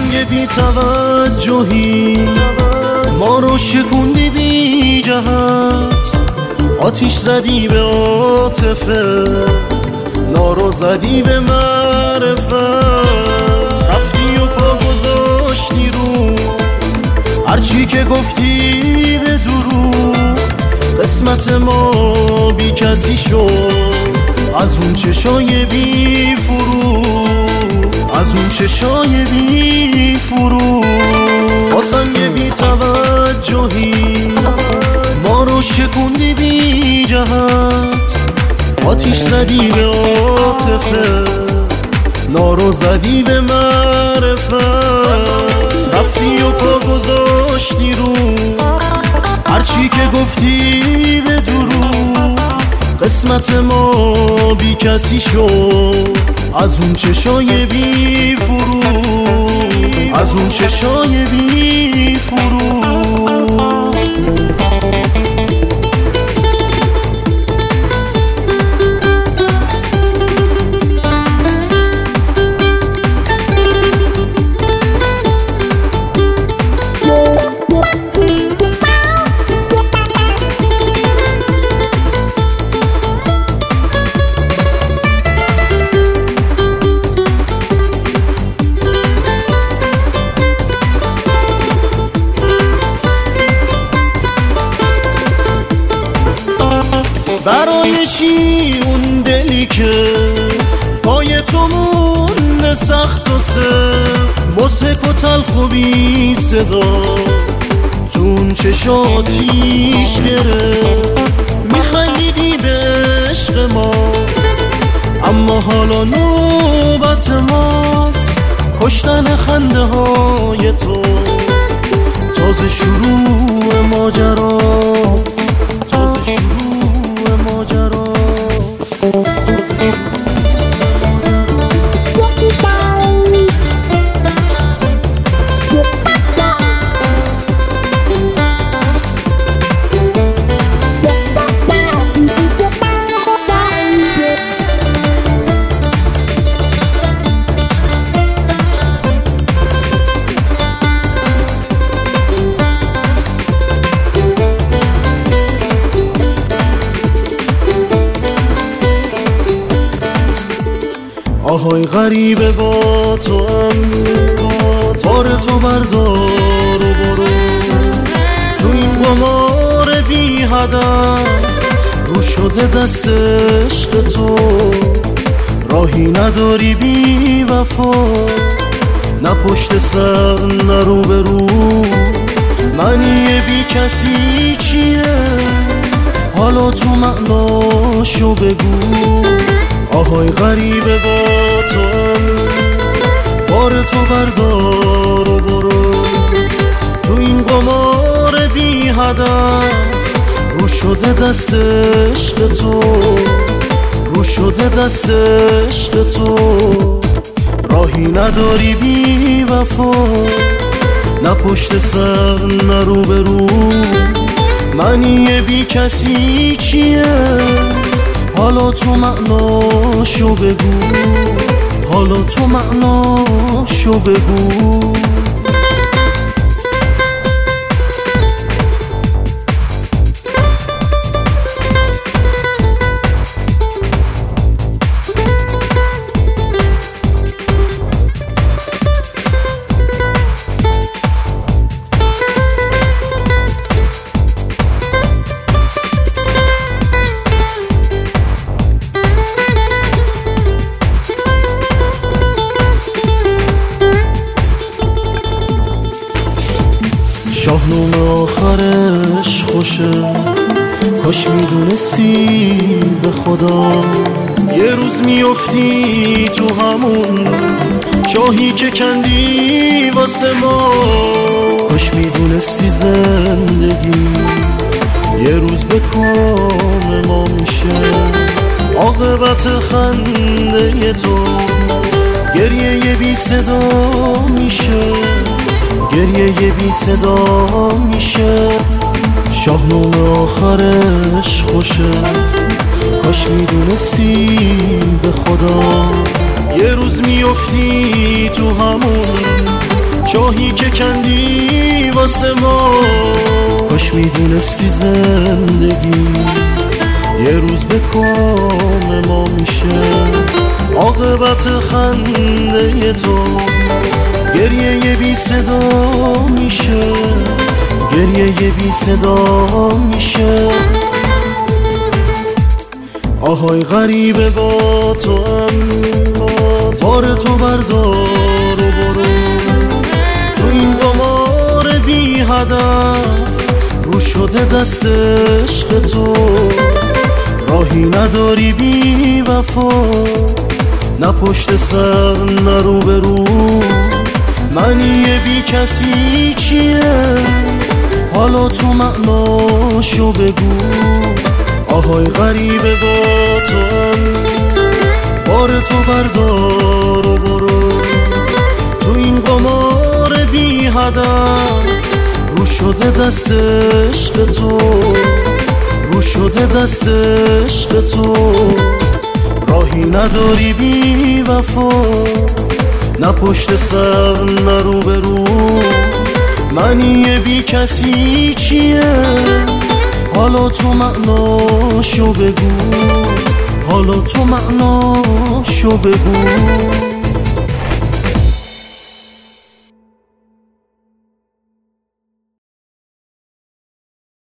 سنگ بی توجهی ما رو شکوندی بی جهت، آتیش زدی به عاطفه، نارو زدی به معرفت، رفتی و پا گذاشتی رو هرچی که گفتی به دروغ. قسمت ما بی کسی شد از اون چشای بی فرو، از اون چشای بی فرو. با سنگ بی توجهی ما رو شکوندی بی جهت، آتیش زدی به عاطفه، نارو زدی به معرفت، رفتی و پا گذاشتی رو هرچی که گفتی به دروغ. قسمت ما بی کسی شد از اون چشای بی فرو، از اون چشای بی فرو. برای چی اون دلی که پای تو مونده سخت و سفت، مسک و تلخ و بی صدا تون چشاتیش گرفت. میخندیدی به عشق ما اما حالا نوبت ماست کشتن خنده های تو. تازه شروع ماجراست، تازه شروع آهای غریبه با تو هم، بار تو بردار و برو تو این قمار بی هدف. رو شده دست عشق تو راهی نداری بی وفا، نه پشت سر نه رو به رو. معنی بی کسی چیه حالا تو معناشو بگو. آهای غریبه با تو هم، بار تو بردار و برو تو این قمار بی هدف. رو شده دست عشق تو، رو شده دست عشق تو، راهی نداری بی وفا، نه پشت سر نه رو به رو. معنی بی کسی چیه حالا تو معناشو بگو، حالا تو معناشو بگو. شاهنامه آخرش خوشه، کاش میدونستی به خدا یه روز میافتی تو همون چاهی که کندی واسه ما. کاش میدونستی زندگی یه روز به کام ما میشه، عاقبت خنده تو گریه یه بی صدا میشه، گریه یه بی صدا میشه. شاهنامه آخرش خوشه، کاش میدونستی به خدا یه روز میافتی تو همون چاهی که کندی واسه ما. کاش میدونستی زندگی یه روز به کام ما میشه، عاقبت خنده تو گریه یه بی صدا میشه، گریه یه بی صدا میشه. آهای غریبه با تو هم، بار تو بردار و برو تو این قمار بی هدف، رو شده دست عشق تو. راهی نداری بی وفا، نه پشت سر نه رو به رو. منی بی کسی چیه حالا تو معناشو بگو. آهای غریبه با تو هم، بار تو بردار و برو تو این قمار بی هدف، رو شده دست عشق تو، رو شده دست عشق تو. راهی نداری بی وفا، نه پشت سر نه رو به رو. منی بی کسی چیه حالا تو معناشو بگو، حالا تو معناشو بگو.